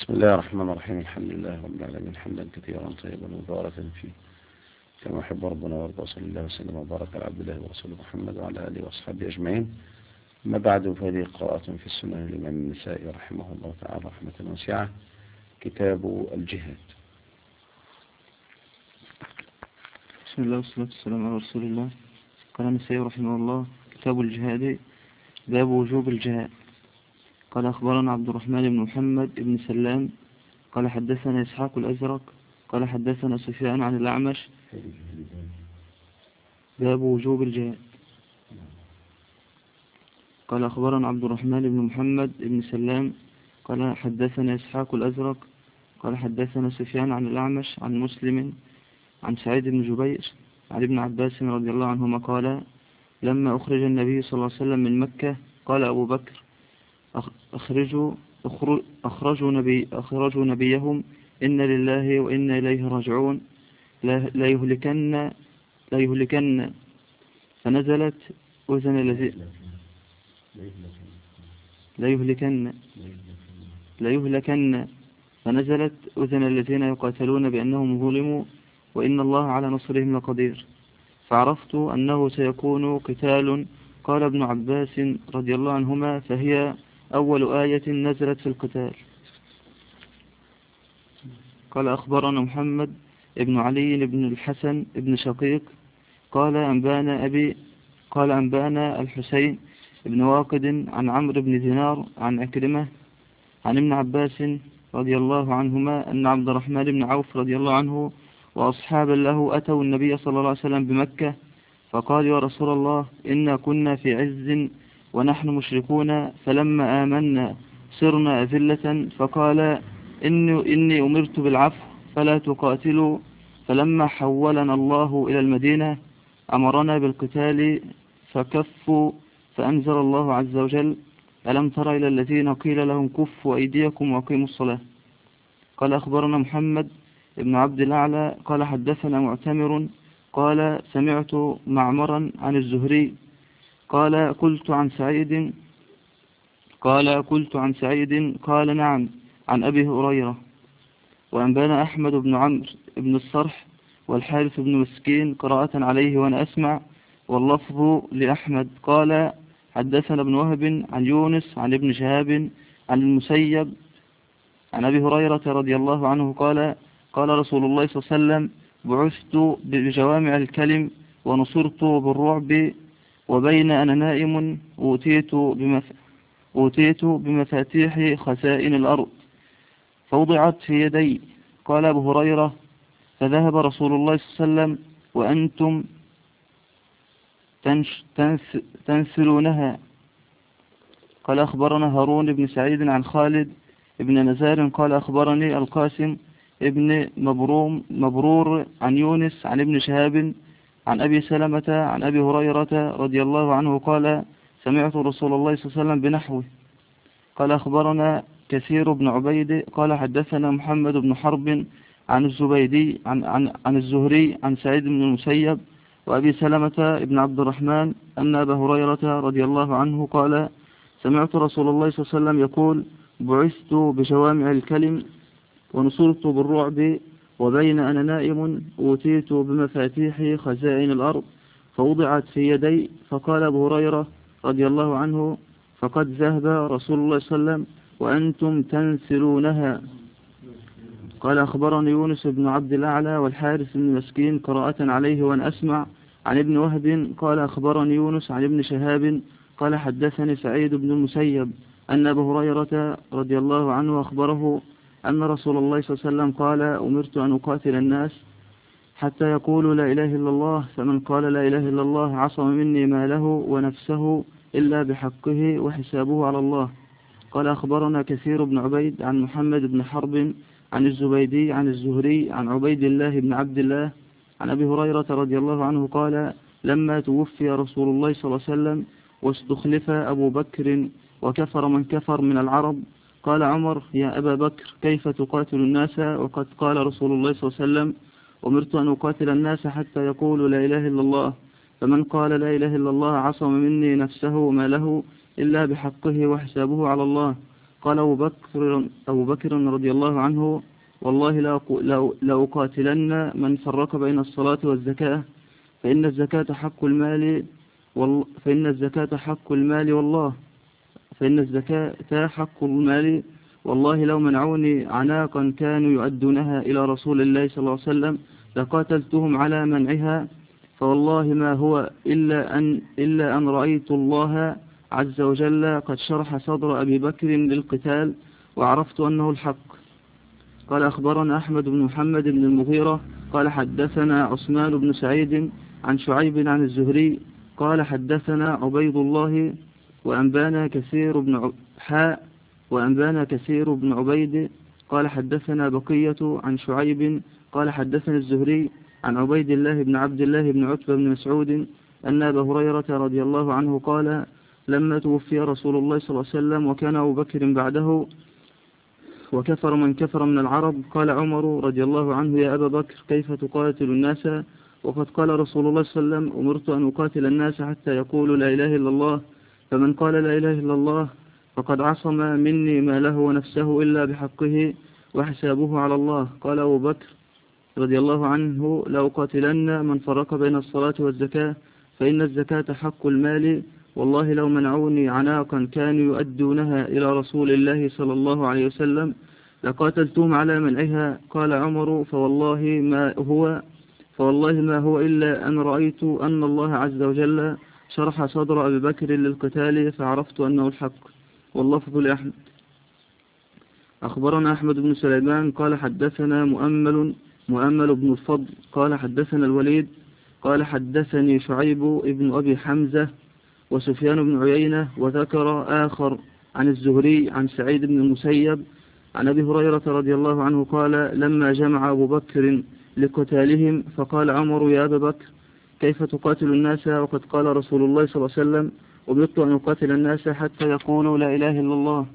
بسم الله الرحمن الرحيم. الحمد لله رب العالمين، حمدا كثيرا طيبا مباركا فيه كما يحب ربنا ويرضى. صلى الله وسلم وبارك على عبد الله ورسوله محمد وعلى آله وأصحابه أجمعين. أما بعد، فهذه قراءة في السنن الإمام النسائي رحمه الله تعالى رحمة واسعة، كتاب الجهاد. بسم الله والصلاة والسلام على رسول الله. قال النسائي رحمه الله: كتاب الجهاد، باب وجوب الجهاد. قال أخبرنا عبد الرحمن بن محمد بن سلام قال حدثنا إسحاق الأزرق قال حدثنا سفيان عن الأعمش. باب وجوب الجهاد. قال أخبرنا عبد الرحمن بن محمد بن سلام قال حدثنا إسحاق الأزرق قال حدثنا سفيان عن الأعمش عن مسلم عن سعيد بن جبير عن ابن عباس رضي الله عنهما قال: لما أخرج النبي صلى الله عليه وسلم من مكة قال أبو بكر: أخرجوا نبيهم، إن لله وإنا إليه راجعون، لا يهلكن. فنزلت أذن الذين لا يهلكن فنزلت أذن الذين يقاتلون بأنهم ظلموا وإن الله على نصرهم لقدير. فعرفت أنه سيكون قتال. قال ابن عباس رضي الله عنهما: فهي أول آية نزلت في القتال. قال أخبرنا محمد ابن علي بن الحسن ابن شقيق قال أنبانا الحسين ابن واقد عن عمرو بن دينار عن عكرمة عن ابن عباس رضي الله عنهما أن عبد الرحمن بن عوف رضي الله عنه وأصحابا له أتوا النبي صلى الله عليه وسلم بمكة، فقال: يا رسول الله، إنا كنا في عز ونحن مشركون، فلما آمنا صرنا أذلة، فقال: إني أمرت بالعفو فلا تقاتلوا. فلما حولنا الله إلى المدينة أمرنا بالقتال فكفوا، فأنزل الله عز وجل: ألم تر إلى الذين قيل لهم كفوا أيديكم وأقيموا الصلاة. قال أخبرنا محمد ابن عبد الأعلى قال حدثنا معتمر قال سمعت معمرا عن الزهري قال قلت عن سعيد قال نعم عن أبي هريرة. وأنبانا أحمد بن عمرو بن الصرح والحارث بن مسكين قراءة عليه وأنا أسمع، واللفظ لأحمد. قال حدثنا ابن وهب عن يونس عن ابن شهاب عن المسيب عن أبي هريرة رضي الله عنه قال: قال رسول الله صلى الله عليه وسلم: بعثت بجوامع الكلم ونصرت بالرعب، وبين أنا نائم أوتيت بمفاتيح خزائن الأرض فوضعت في يدي. قال أبو هريرة: فذهب رسول الله صلى الله عليه وسلم وأنتم تنسلونها. قال أخبرنا هارون بن سعيد عن خالد ابن نزار قال أخبرني القاسم ابن مبرور عن يونس عن ابن شهاب عن أبي سلمة عن أبي هريرة رضي الله عنه قال: سمعت رسول الله صلى الله عليه وسلم بنحوه. قال أخبرنا كثير بن عبيد قال حدثنا محمد بن حرب عن الزبيدي عن الزهري عن سعيد بن المسيب وأبي سلمة بن عبد الرحمن أن أبا هريرة رضي الله عنه قال: سمعت رسول الله صلى الله عليه وسلم يقول: بعثت بجوامع الكلم ونصرت بالرعب، وبين أنا نائم أوتيت بمفاتيح خزائن الأرض فوضعت في يدي. فقال أبو هريرة رضي الله عنه: فقد ذهب رسول الله صلى الله عليه وسلم وأنتم تنسلونها. قال أخبرني يونس بن عبد الأعلى والحارث بن مسكين قراءة عليه وأن أسمع عن ابن وهب قال أخبرني يونس عن ابن شهاب قال حدثني سعيد بن المسيب أن أبا هريرة رضي الله عنه أخبره أن رسول الله صلى الله عليه وسلم قال: أمرت أن أقاتل الناس حتى يقولوا لا إله إلا الله، فمن قال لا إله إلا الله عصم مني ماله ونفسه إلا بحقه وحسابه على الله. قال أخبرنا كثير بن عبيد عن محمد بن حرب عن الزبيدي عن الزهري عن عبيد الله بن عبد الله عن أبي هريرة رضي الله عنه قال: لما توفي رسول الله صلى الله عليه وسلم واستخلف أبو بكر وكفر من كفر من العرب، قال عمر: يا أبا بكر، كيف تقاتل الناس وقد قال رسول الله صلى الله عليه وسلم: أمرت أن أقاتل الناس حتى يقولوا لا إله إلا الله، فمن قال لا إله إلا الله عصم مني نفسه وماله إلا بحقه وحسابه على الله. قال أبو بكر رضي الله عنه: والله لأقاتلن من فرق بين الصلاة والزكاة، فإن الزكاة حق المال والله لو منعوني عناقا كانوا يؤدونها إلى رسول الله صلى الله عليه وسلم لقاتلتهم على منعها، فوالله ما هو إلا أن رأيت الله عز وجل قد شرح صدر أبي بكر للقتال وعرفت أنه الحق. قال أخبرنا أحمد بن محمد بن المغيرة قال حدثنا عثمان بن سعيد عن شعيب عن الزهري قال حدثنا عبيد الله وأنبانا كثير بن عبيد قال حدثنا بقية عن شعيب قال حدثنا الزهري عن عبيد الله بن عبد الله بن عتبة بن مسعود أن أبا هريرة رضي الله عنه قال: لما توفي رسول الله صلى الله عليه وسلم وكان أبو بكر بعده وكفر من كفر من العرب، قال عمر رضي الله عنه: يا أبا بكر كيف تقاتل الناس وقد قال رسول الله صلى الله عليه وسلم: أمرت أن أقاتل الناس حتى يقولوا لا إله إلا الله، فمن قال لا إله إلا الله فقد عصم مني ما له ونفسه إلا بحقه وحسابه على الله. قال أبو بكر رضي الله عنه: لأقاتلن من فرق بين الصلاة والزكاة، فإن الزكاة حق المال، والله لو منعوني عناقا كانوا يؤدونها إلى رسول الله صلى الله عليه وسلم لقاتلتهم على منعها. قال عمر: فوالله ما هو إلا أن رأيت أن الله عز وجل شرح صدر أبي بكر للقتال فعرفت أنه الحق. واللفظ لأحمد. أخبرنا أحمد بن سليمان قال حدثنا مؤمل بن الفضل قال حدثنا الوليد قال حدثني شعيب ابن أبي حمزة وسفيان بن عيينة، وذكر آخر عن الزهري عن سعيد بن المسيب عن أبي هريرة رضي الله عنه قال: لما جمع أبو بكر لقتالهم فقال عمر: يا أبا بكر كيف تقاتل الناس وقد قال رسول الله صلى الله عليه وسلم: أمرت أن أقاتل الناس حتى يقولوا لا إله إلا الله،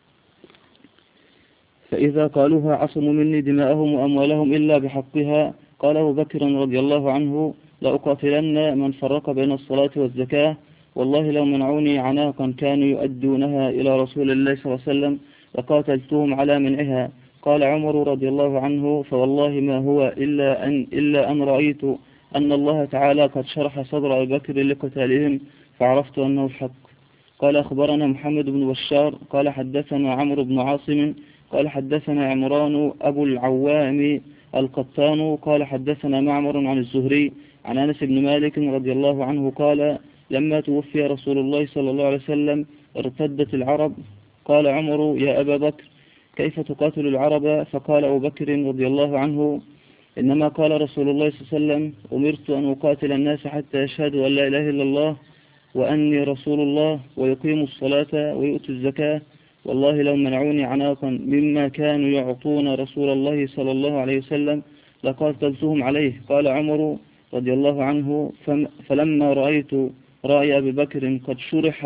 فإذا قالوها عصموا مني دماءهم وأموالهم إلا بحقها. قال أبو بكر رضي الله عنه: لأقاتلن من فرق بين الصلاة والزكاة، والله لو منعوني عناقا كانوا يؤدونها إلى رسول الله صلى الله عليه وسلم لقاتلتهم على منعها. قال عمر رضي الله عنه: فوالله ما هو إلا أن رأيت أن الله تعالى قد شرح صدر أبي بكر لقتالهم فعرفت أنه الحق. قال أخبرنا محمد بن بشار قال حدثنا عمرو بن عاصم قال حدثنا عمران أبو العوام القطان قال حدثنا معمر عن الزهري عن أنس بن مالك رضي الله عنه قال: لما توفي رسول الله صلى الله عليه وسلم ارتدت العرب. قال عمر: يا أبا بكر كيف تقاتل العرب؟ فقال أبو بكر رضي الله عنه: إنما قال رسول الله صلى الله عليه وسلم: أمرت أن أقاتل الناس حتى يشهدوا أن لا إله إلا الله وأني رسول الله ويقيموا الصلاة ويؤتوا الزكاة، والله لو منعوني عناقا مما كانوا يعطون رسول الله صلى الله عليه وسلم لقاتلتهم عليه. قال عمر رضي الله عنه: فلما رأيت رأي أبي بكر قد شرح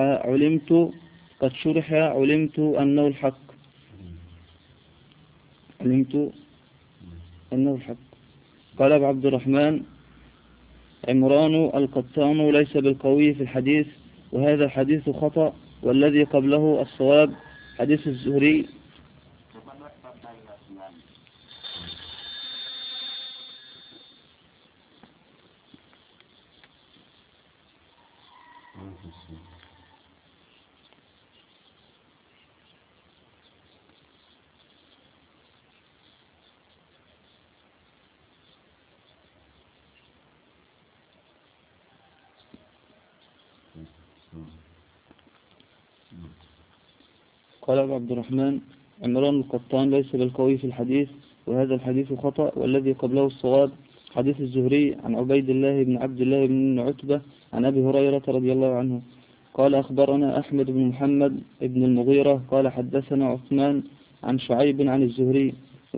علمت أنه الحق. قال أبو عبد الرحمن: عمران القطان ليس بالقوي في الحديث، وهذا الحديث خطأ، والذي قبله الصواب. حديث الزهري قال أبو عبد الرحمن: عمران القطان ليس بالقوي في الحديث، وهذا الحديث خطأ، والذي قبله الصواب. حديث الزهري عن عبيد الله بن عبد الله بن عتبة عن أبي هريرة رضي الله عنه قال: أخبرنا أحمد بن محمد بن المغيرة قال حدثنا عثمان عن شعيب عن الزهري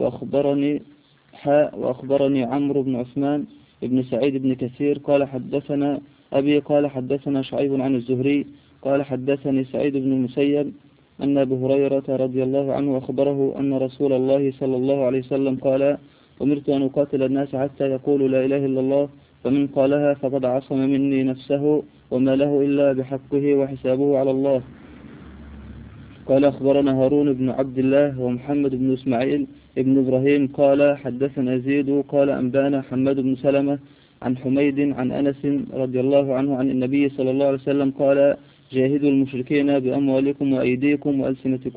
وأخبرني عمرو بن عثمان بن سعيد بن كثير قال حدثنا أبي قال حدثنا شعيب عن الزهري قال حدثني سعيد بن المسيب أن أبي هريرة رضي الله عنه أخبره أن رسول الله صلى الله عليه وسلم قال: أمرت أن أقاتل الناس حتى يقولوا لا إله إلا الله، فمن قالها فقد عصم مني نفسه وما له إلا بحقه وحسابه على الله. قال أخبرنا هارون بن عبد الله ومحمد بن إسماعيل ابن إبراهيم قال حدثنا يزيد قال أنبانا حماد بن سلمة عن حميد عن أنس رضي الله عنه عن النبي صلى الله عليه وسلم قال جاهدوا المشركين بأموالكم وأيديكم وألسنتكم.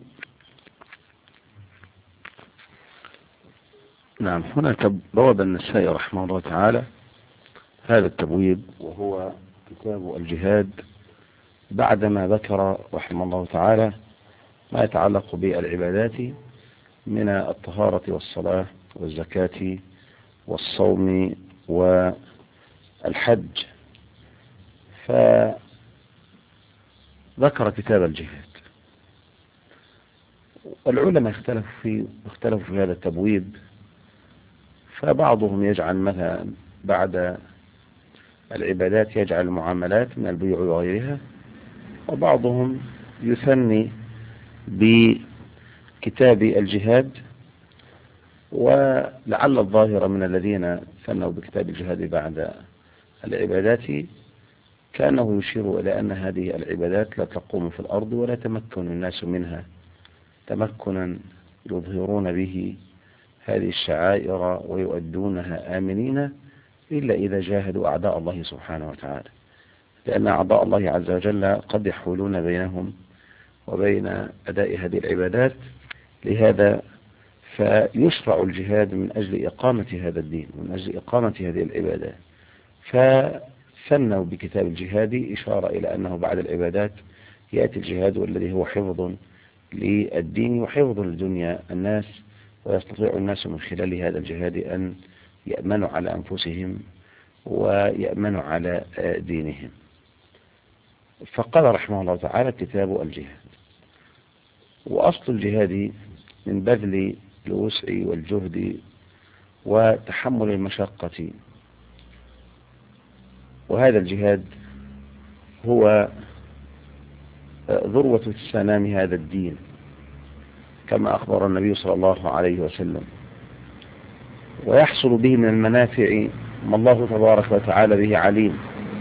نعم. هنا بواب النسائي رحمه الله تعالى هذا التبويب، وهو كتاب الجهاد، بعدما ذكر رحمه الله تعالى ما يتعلق بالعبادات من الطهارة والصلاة والزكاة والصوم والحج، فذكر كتاب الجهاد. والعلماء اختلفوا في هذا التبويب، فبعضهم يجعل مثلا بعد العبادات يجعل المعاملات من البيع وغيرها، وبعضهم يثني بكتاب الجهاد. ولعل الظاهر من الذين ثنوا بكتاب الجهاد بعد العبادات كأنه يشير إلى أن هذه العبادات لا تقوم في الأرض ولا تمكن الناس منها تمكنا يظهرون به هذه الشعائر ويؤدونها آمنين، إلا إذا جاهدوا أعداء الله سبحانه وتعالى، لأن أعداء الله عز وجل قد يحولون بينهم وبين أداء هذه العبادات. لهذا فيشرع الجهاد من أجل إقامة هذا الدين، من أجل إقامة هذه العبادات. فثنوا بكتاب الجهاد إشارة إلى أنه بعد العبادات يأتي الجهاد، والذي هو حفظ للدين وحفظ لدنيا الناس، ويستطيع الناس من خلال هذا الجهاد أن يأمنوا على أنفسهم ويأمنوا على دينهم. فقال رحمه الله تعالى كتاب الجهاد. وأصل الجهاد من بذل الوسع والجهد وتحمل المشقة، وهذا الجهاد هو ذروة سنام هذا الدين، كما أخبر النبي صلى الله عليه وسلم، ويحصل به من المنافع ما الله تبارك وتعالى به عليم.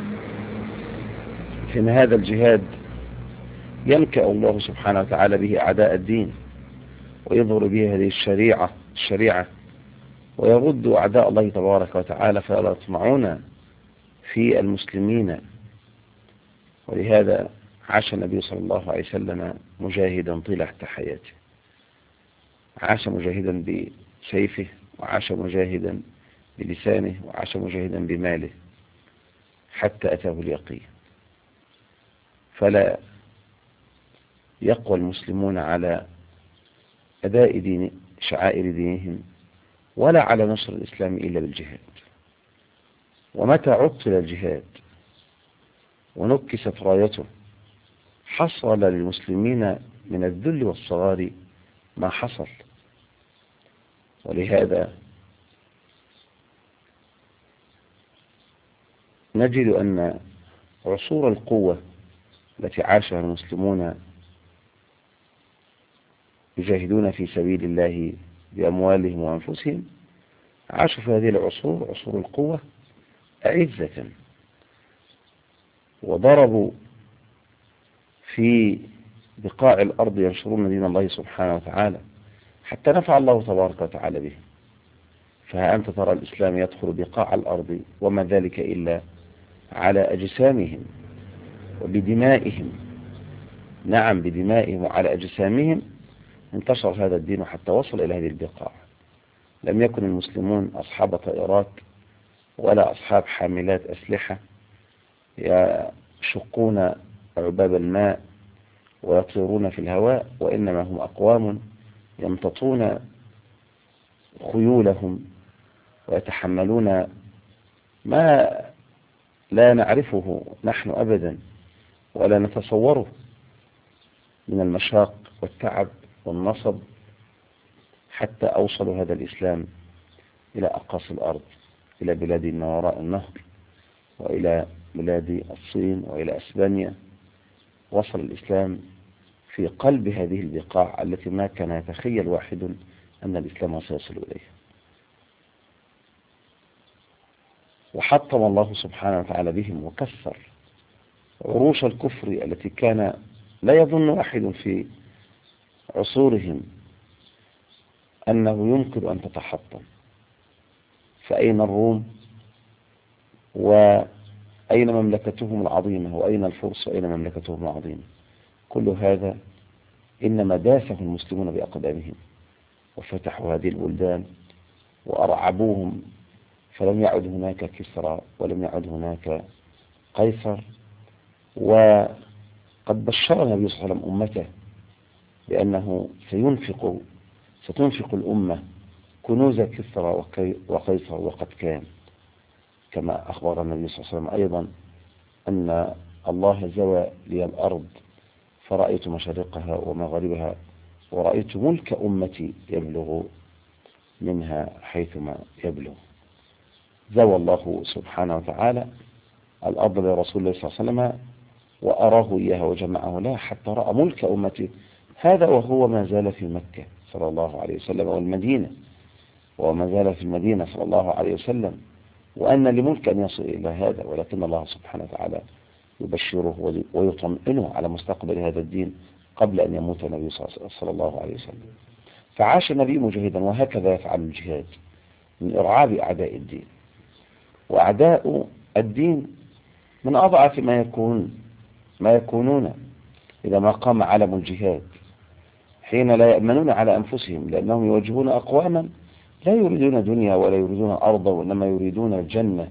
فإن هذا الجهاد ينكأ الله سبحانه وتعالى به أعداء الدين، ويظهر به هذه الشريعة ويرد أعداء الله تبارك وتعالى فلا يطمعون في المسلمين. ولهذا عاش النبي صلى الله عليه وسلم مجاهدا طيلة حياته، عاش مجاهدا بسيفه، وعاش مجاهدا بلسانه، وعاش مجاهدا بماله، حتى أتاه اليقين. فلا يقوى المسلمون على أداء شعائر دينهم ولا على نصر الإسلام إلا بالجهاد. ومتى عطل الجهاد ونكست رايته حصل للمسلمين من الذل والصغار ما حصل. ولهذا نجد أن عصور القوة التي عاشها المسلمون يجاهدون في سبيل الله بأموالهم وأنفسهم، عاشوا في هذه العصور، عصور القوة، أعزة، وضربوا في بقاع الأرض ينشرون دين الله سبحانه وتعالى، حتى نفع الله تبارك وتعالى به. فها أنت ترى الإسلام يدخل بقاع الأرض وما ذلك إلا على أجسامهم وبدمائهم. نعم، بدمائهم وعلى أجسامهم انتشر هذا الدين حتى وصل إلى هذه البقاع. لم يكن المسلمون أصحاب طائرات ولا أصحاب حاملات أسلحة يشقون عباب الماء ويطيرون في الهواء، وإنما هم أقوام يمتطون خيولهم ويتحملون ما لا نعرفه نحن أبدا ولا نتصوره من المشاق والتعب والنصب، حتى أوصلوا هذا الإسلام إلى أقاصي الأرض، إلى بلاد ما وراء النهر، وإلى بلاد الصين، وإلى أسبانيا. وصل الإسلام في قلب هذه البقاع التي ما كان يتخيل واحد أن الإسلام سيصل إليها. وحطم الله سبحانه وتعالى بهم وكسر عروش الكفر التي كان لا يظن واحد في عصورهم أنه يمكن أن تتحطم، فأين الروم وأين مملكتهم العظيمة وأين الفرس وأين مملكتهم العظيمة؟ كل هذا إنما داسه المسلمون بأقدامهم وفتحوا هذه البلدان وأرعبوهم، فلم يعد هناك كسرى ولم يعد هناك قيصر. وقد بشر النبي صلى الله عليه وسلم أمته بأنه ستنفق الأمة كنوز كسرى وقيصر، وقد كان، كما أخبر النبي صلى الله عليه وسلم أيضا أن الله زوى لي الأرض فرأيت مشارقها ومغاربها ورأيت ملك أمتي يبلغ منها حيثما يبلغ. زوى الله سبحانه وتعالى الأرض لرسول الله صلى الله عليه وسلم وأراه إياها وجمعه لها حتى رأى ملك أمته، هذا وهو ما زال في مكة صلى الله عليه وسلم والمدينة، وما زال في المدينة صلى الله عليه وسلم، وأن لملك أن يصل إلى هذا، ولكن الله سبحانه وتعالى يبشره ويطمئنه على مستقبل هذا الدين قبل أن يموت النبي صلى الله عليه وسلم. فعاش النبي مجاهدا، وهكذا يفعل الجهاد من إرعاب أعداء الدين. وأعداء الدين من أضعف ما يكونون إذا ما قام علم الجهاد، حين لا يأمنون على أنفسهم، لأنهم يواجهون أقواما لا يريدون دنيا ولا يريدون أرضا، وإنما يريدون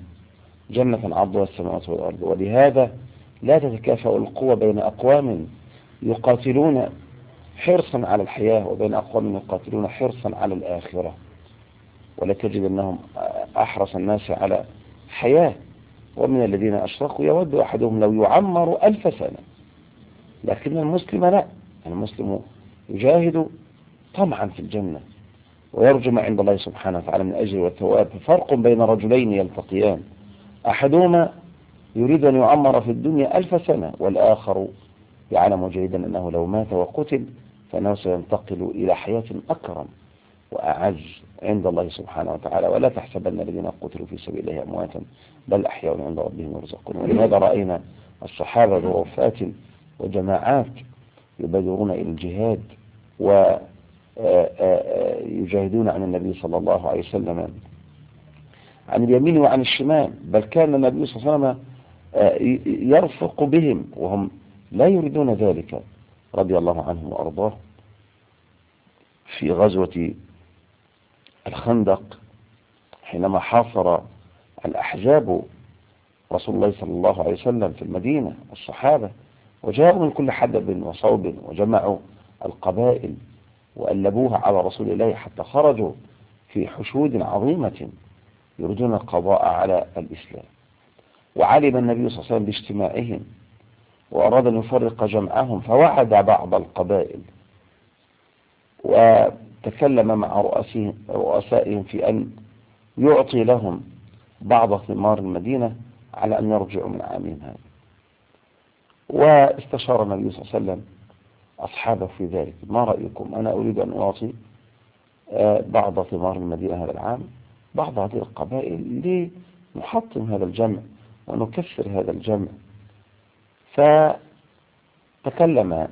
جنة عرضها السماوات والأرض. ولهذا لا تتكافأ القوة بين أقوام يقاتلون حرصا على الحياة وبين أقوام يقاتلون حرصا على الآخرة، ولا تجد أنهم أحرص الناس على حياة. ومن الذين أشركوا يود أحدهم لو يعمر 1000 سنة، لكن المسلم لا، المسلم يجاهد طمعا في الجنة ويرجو ما عند الله سبحانه وتعالى من أجر والثواب. فرق بين رجلين يلتقيان، أحدهما يريد أن يعمر في الدنيا 1000 سنة، والآخر يعلم جيدا أنه لو مات وقتل فإنه سينتقل إلى حياة أكرم وأعز عند الله سبحانه وتعالى. ولا تحسبن الذين قتلوا في سبيل الله أمواتا بل أحياء عند ربهم يرزقون. ولهذا رأينا الصحابة بوفات وجماعات يبادرون إلى الجهاد ويجاهدون عن النبي صلى الله عليه وسلم عن اليمين وعن الشمال، بل كان النبي صلى الله عليه وسلم يرفق بهم وهم لا يريدون ذلك رضي الله عنهم وأرضاه. في غزوة الخندق حينما حاصر الأحزاب رسول الله صلى الله عليه وسلم في المدينة والصحابة، وجاءوا من كل حدب وصوب وجمعوا القبائل وألبوها على رسول الله حتى خرجوا في حشود عظيمة يريدون القضاء على الإسلام. وعلم النبي صلى الله عليه وسلم باجتماعهم وأراد أن يفرق جمعهم، فوعد بعض القبائل وتكلم مع رؤسائهم في أن يعطي لهم بعض ثمار المدينة على أن يرجعوا من عامهم هذا. واستشار النبي صلى الله عليه وسلم أصحابه في ذلك: ما رأيكم؟ أنا أريد أن أعطي بعض ثمار المدينة هذا العام بعض هذه القبائل لنحطم هذا الجمع ونكسر هذا الجمع. فتكلم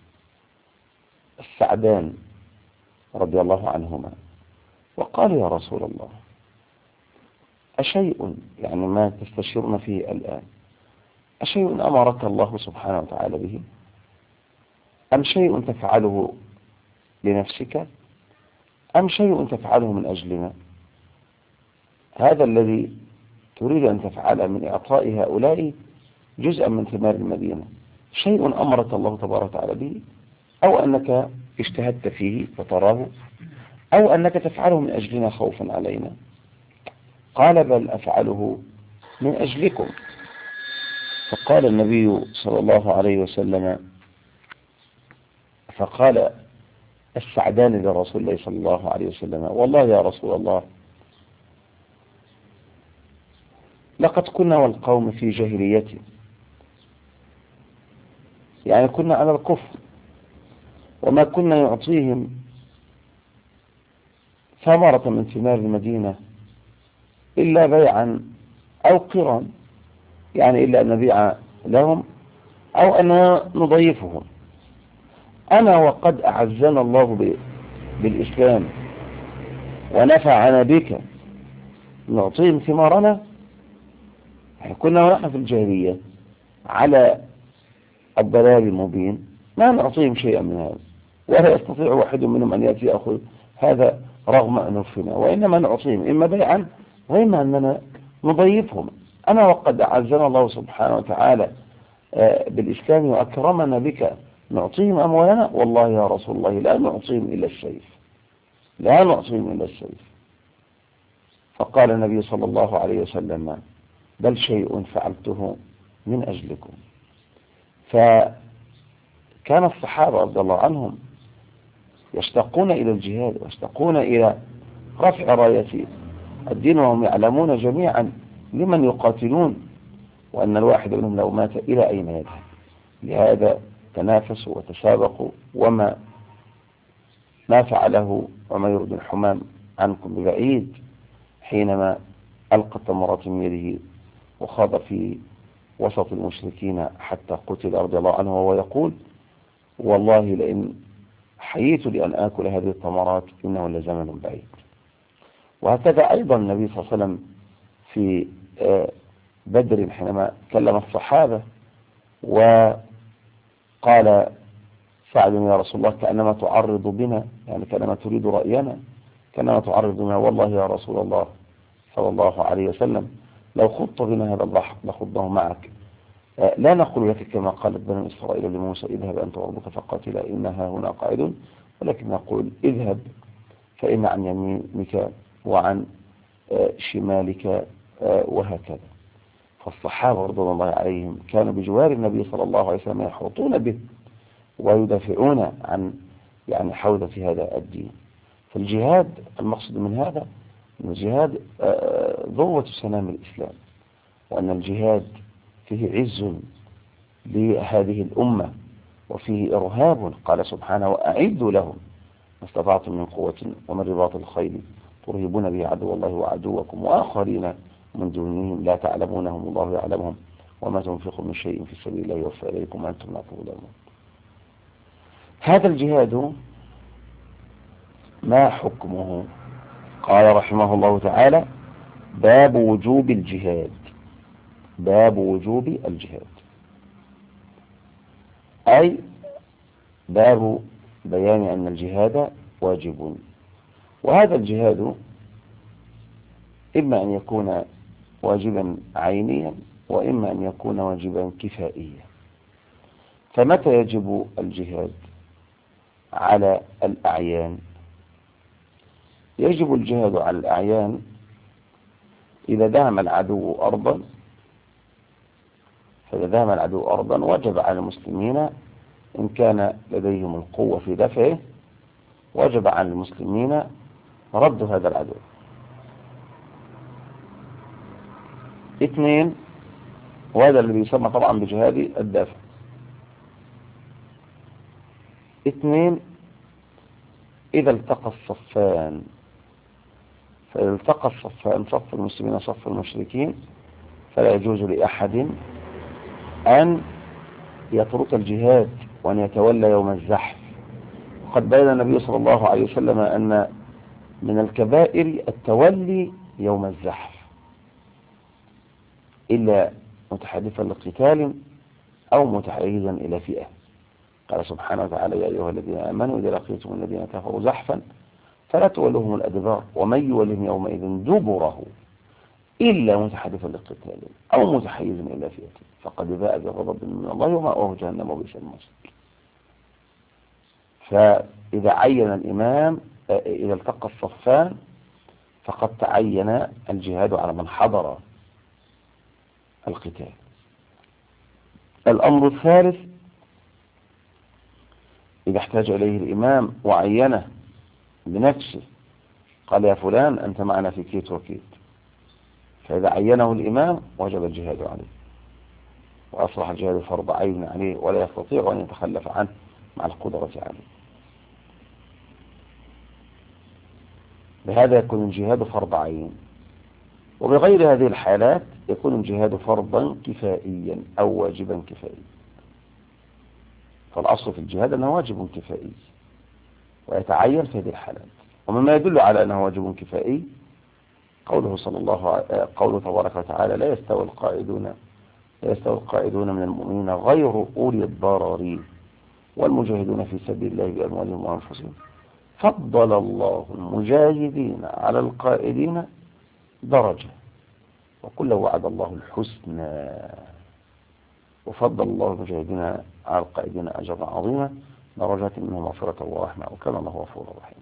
السعدان رضي الله عنهما وقال: يا رسول الله، أشيء، يعني ما تستشيرون فيه الآن، أشيء أمرك الله سبحانه وتعالى به، أم شيء تفعله لنفسك، أم شيء تفعله من أجلنا؟ هذا الذي تريد أن تفعله من إعطاء هؤلاء جزءا من ثمار المدينة شيء أمرك الله تبارك وتعالى به، أو أنك اجتهدت فيه فتراه، أو أنك تفعله من أجلنا خوفا علينا؟ قال: بل أفعله من أجلكم. فقال النبي صلى الله عليه وسلم، فقال السعدان لرسول الله صلى الله عليه وسلم: والله يا رسول الله، لقد كنا والقوم في جاهليته، يعني كنا على الكفر، وما كنا يعطيهم ثمرة من ثمار المدينة إلا بيعا أو قرا، يعني إلا أن نبيع لهم أو أن نضيفهم، أنا وقد أعزنا الله بالإسلام ونفعنا بك نعطيهم ثمارنا. كنا ونحن في الجاهلية على الضلال المبين ما نعطيهم شيئا من هذا، ولا يستطيع واحد منهم أن يأتي يأخذ هذا رغم أنوفنا، وإنما نعطيهم إما بيعا وإما أننا نضيفهم. أنا وقد أعزنا الله سبحانه وتعالى بالإسلام وأكرمنا بك نعطيهم أموالنا، والله يا رسول الله لا نعطيهم إلا السيف، لا نعطيهم إلا السيف. فقال النبي صلى الله عليه وسلم بل شيء فعلته من أجلكم. فكان الصحابة رضي الله عنهم يشتاقون إلى الجهاد ويشتاقون إلى رفع راية الدين، وهم يعلمون جميعا لمن يقاتلون، وأن الواحد منهم لو مات إلى أين يذهب. لهذا تنافسوا وتسابقوا، وما فعله عمير بن حمام عنكم ببعيد حينما ألقى التمرات من يده وخاض في وسط المشركين حتى قتل رضي الله عنه، وهو يقول والله لئن حييت لأن آكل هذه التمرات إنه لزمن بعيد. وهكذا أيضا النبي صلى الله عليه وسلم في بدر حينما كلم الصحابة وقال سعد يا رسول الله كأنما تعرض بنا، يعني كأنما تريد رأينا، كأنما تعرض بنا، والله يا رسول الله صلى الله عليه وسلم لو خضت بنا هذا البحر لخضناه معك، لا نقول لك كما قالت بنو إسرائيل لموسى اذهب أنت وربك فقاتلا إنها هنا قاعد، ولكن نقول اذهب فإن عن يمينك وعن شمالك وهكذا. فالصحابة رضي الله عليهم كانوا بجوار النبي صلى الله عليه وسلم يحوطون به ويدافعون عن يعني حوزة هذا الدين. فالجهاد المقصد من هذا أن الجهاد ذروة سنام الإسلام، وأن الجهاد فيه عز لهذه الأمة وفيه إرهاب. قال سبحانه وأعدوا لهم ما استطعتم من قوة ومن رباط الخيل ترهبون به عدو الله وعدوكم وآخرين من دونهم لا تعلمونهم الله يعلمهم وما تنفقوا من شيء في سبيل الله يوفى إليكم وأنتم لا تظلمون. هذا الجهاد ما حكمه؟ قال رحمه الله تعالى باب وجوب الجهاد. باب وجوب الجهاد أي باب بيان أن الجهاد واجب. وهذا الجهاد إما أن يكون واجبا عينيا وإما أن يكون واجبا كفائيا. فمتى يجب الجهاد على الأعيان؟ يجب الجهاد على الأعيان إذا دام العدو أرضا، فإذا دام العدو أرضا وجب على المسلمين إن كان لديهم القوة في دفعه وجب على المسلمين رد هذا العدو. 2 وهذا اللي بيسمى طبعا بجهاد الدافع. 2 إذا التقى الصفان، فإذا التقى الصفان صف المسلمين وصف المشركين فلا يجوز لأحد أن يترك الجهاد وأن يتولى يوم الزحف. وقد بين النبي صلى الله عليه وسلم أن من الكبائر التولي يوم الزحف إلا متحدثا لقتال أو متحيزا إلى فئة. قال سبحانه وتعالى يا أيها الذين آمنوا إذا لقيتم الذين كفروا زحفا فلا تولوهم الأدبار ومن يولهم يومئذ دبره إلا متحدثا لقتال أو متحيزا إلى فئة فقد باء بغضب من الله ومأواه جهنم وبئس المصير. فإذا عين الإمام إذا التقى الصفان فقد تعين الجهاد على من حضر القتال. الأمر الثالث إذا احتاج إليه الإمام وعينه بنفسه قال يا فلان أنت معنا في كيت وكيت، فإذا عينه الإمام وجب الجهاد عليه وأصبح الجهاد فرض عين عليه ولا يستطيع أن يتخلف عنه مع القدرة عليه. بهذا يكون الجهاد فرض عين. وبغير هذه الحالات يكون الجهاد فرضا كفائيا أو واجبا كفائيا. فالأصل في الجهاد أنه واجب كفائي ويتعين في هذه الحالات. ومما يدل على أنه واجب كفائي قوله تبارك وتعالى لا يستوي القائدون من المؤمنين غير أولي الضرر والمجاهدون في سبيل الله بأموالهم وأنفسهم فضل الله المجاهدين على القائدين درجة وكل وعد الله الحسنى وفضل الله المجاهدين على القائدين أجرا عظيما درجات منه مغفرة ورحمة وكان الله غفورا رحيما.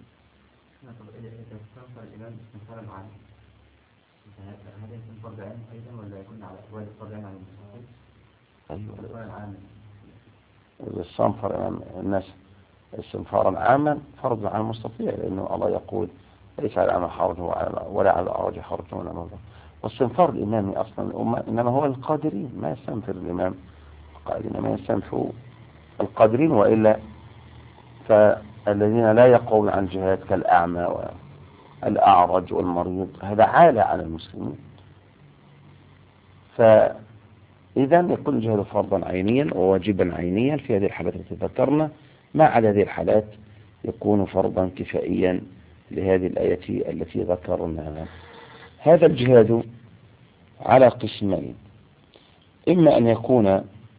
هل يكون فرض عين أيضا ولا يكون على أحوال فرض عين على المستقيم؟ أيوة. الصنفر الناس استنفارا عاما فرض على المستطيع لأنه الله يقول ليس على الأعمى حرج ولا على الأعرج حرج ولا نظر. والصنفار الإمامي أصلا الأمة إنما هو القادرين ما يستنفر الإمام القائدين ما يستنفروا القادرين وإلا فالذين لا يقومون عن الجهاد كالأعمى والأعرج والمريض هذا عالة على المسلمين. فإذا يكون الجهاد فرضا عينيا وواجبا عينيا في هذه الحالات التي ذكرنا. ما عدا هذه الحالات يكون فرضا كفائيا لهذه الآية التي ذكرناها. هذا الجهاد على قسمين إما أن يكون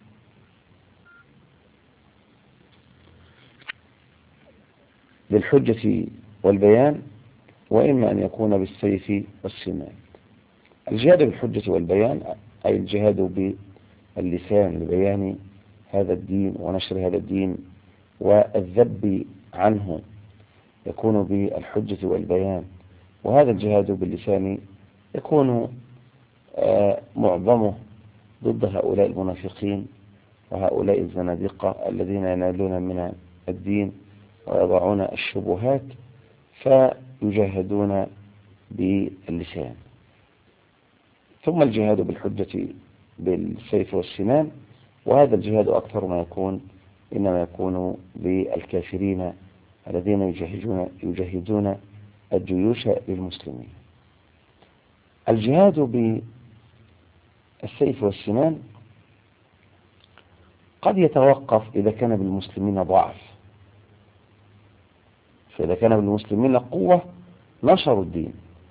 بالحجة والبيان وإما أن يكون بالسيف والسنان. الجهاد بالحجة والبيان أي الجهاد باللسان لبيان هذا الدين ونشر هذا الدين والذب عنه يكون بالحجة والبيان. وهذا الجهاد باللسان يكون معظمه ضد هؤلاء المنافقين وهؤلاء الزنادقة الذين ينالون من الدين ويضعون الشبهات فيجاهدون باللسان. ثم الجهاد بالحجة بالسيف والسنان وهذا الجهاد أكثر ما يكون إنما يكون بالكافرين الذين يجهزون الجيوش للمسلمين. الجهاد بالسيف والسنان قد يتوقف إذا كان بالمسلمين ضعف. فإذا كان بالمسلمين قوة نشروا الدين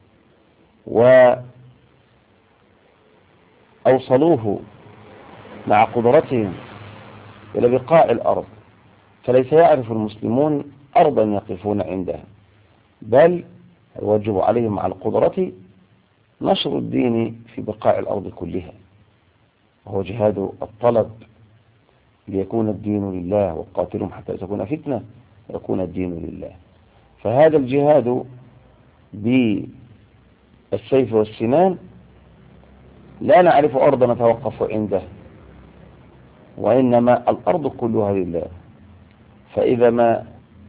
وأوصلوه مع قدرتهم إلى بقاع الأرض فليس يعرف المسلمون أرضا يقفون عندها بل يوجب عليهم مع القدرة نشر الدين في بقاع الأرض كلها وهو جهاد الطلب ليكون الدين لله وقاتلهم حتى تكون فتنة ويكون الدين لله. فهذا الجهاد بالسيف والسنان لا نعرف أرضا نتوقف عنده وإنما الأرض كلها لله. فإذا ما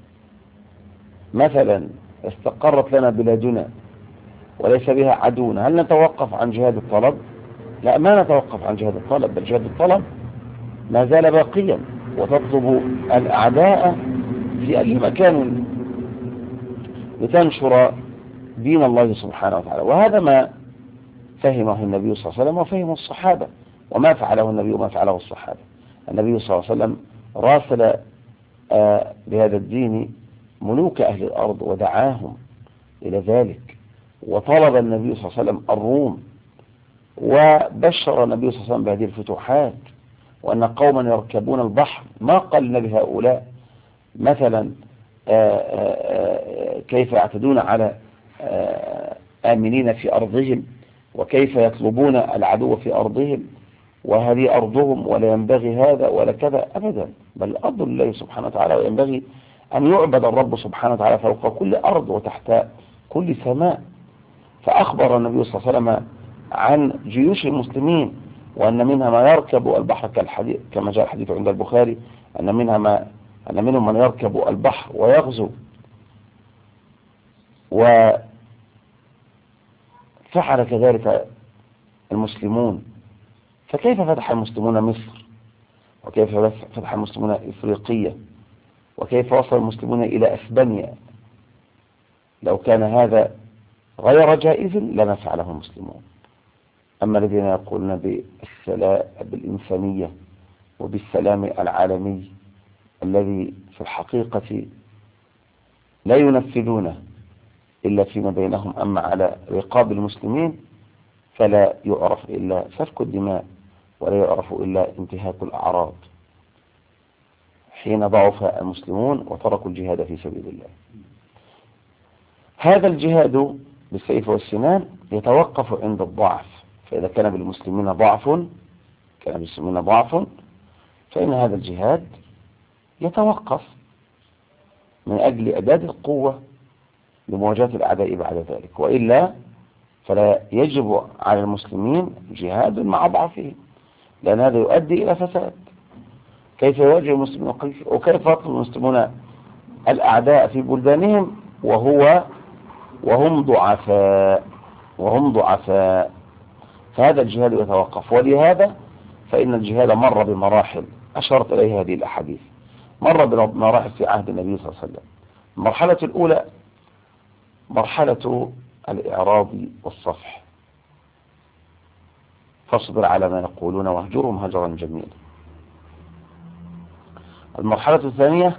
مثلا استقرت لنا بلادنا وليس بها عدونا هل نتوقف عن جهاد الطلب؟ لا ما نتوقف عن جهاد الطلب بل جهاد الطلب ما زال باقيا وتطلب الأعداء في أي مكان لتنشر دين الله سبحانه وتعالى. وهذا ما فهمه النبي صلى الله عليه وسلم وفهمه الصحابة وما فعله النبي وما فعله الصحابة. النبي صلى الله عليه وسلم راسل بهذا الدين ملوك أهل الأرض ودعاهم إلى ذلك وطلب النبي صلى الله عليه وسلم الروم وبشر النبي صلى الله عليه وسلم بهذه الفتوحات وأن قوما يركبون البحر ما قال لهؤلاء مثلا كيف يعتدون على آمنين في أرضهم وكيف يطلبون العدو في أرضهم وهذه أرضهم ولا ينبغي هذا ولا كذا أبدا بل أرض الله سبحانه وتعالى وينبغي أن يعبد الرب سبحانه وتعالى فوق كل أرض وتحت كل سماء. فأخبر النبي صلى الله عليه وسلم عن جيوش المسلمين وأن منها ما يركب البحر كالحديث كما جاء الحديث عند البخاري أن منهم من يركب البحر ويغزو. وفعل كذلك المسلمون. فكيف فتح المسلمون مصر وكيف فتح المسلمون إفريقيا وكيف وصل المسلمون إلى أسبانيا؟ لو كان هذا غير جائز لما فعله المسلمون. أما الذين يقولون بالإنسانية وبالسلام العالمي الذي في الحقيقة لا ينفذونه إلا فيما بينهم، أما على رقاب المسلمين فلا يعرف إلا سفك الدماء ولا يعرف إلا انتهاك الأعراض حين ضعف المسلمون وتركوا الجهاد في سبيل الله. هذا الجهاد بالسيف والسنان يتوقف عند الضعف، فإذا كان بالمسلمين ضعف فإن هذا الجهاد يتوقف من أجل إعداد القوة لمواجهة الأعداء بعد ذلك، وإلا فلا يجب على المسلمين جهاد مع ضعفهم، لأن هذا يؤدي إلى فساد. كيف يواجه المسلمون وكيف يطلب المسلمون الأعداء في بلدانهم وهم ضعفاء؟ فهذا الجهاد يتوقف. ولهذا فإن الجهاد مر بمراحل أشرت إليها هذه الأحاديث. مر بمراحل في عهد النبي صلى الله عليه وسلم. المرحلة الأولى مرحلة الإعراض والصفح، فاصبر على ما يقولون واهجرهم هجرا جميلا. المرحلة الثانية